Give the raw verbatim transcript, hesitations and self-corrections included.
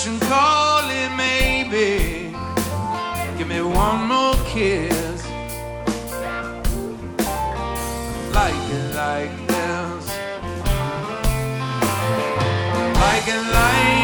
ocean calling, maybe give me one more kiss. Like it like this, like it like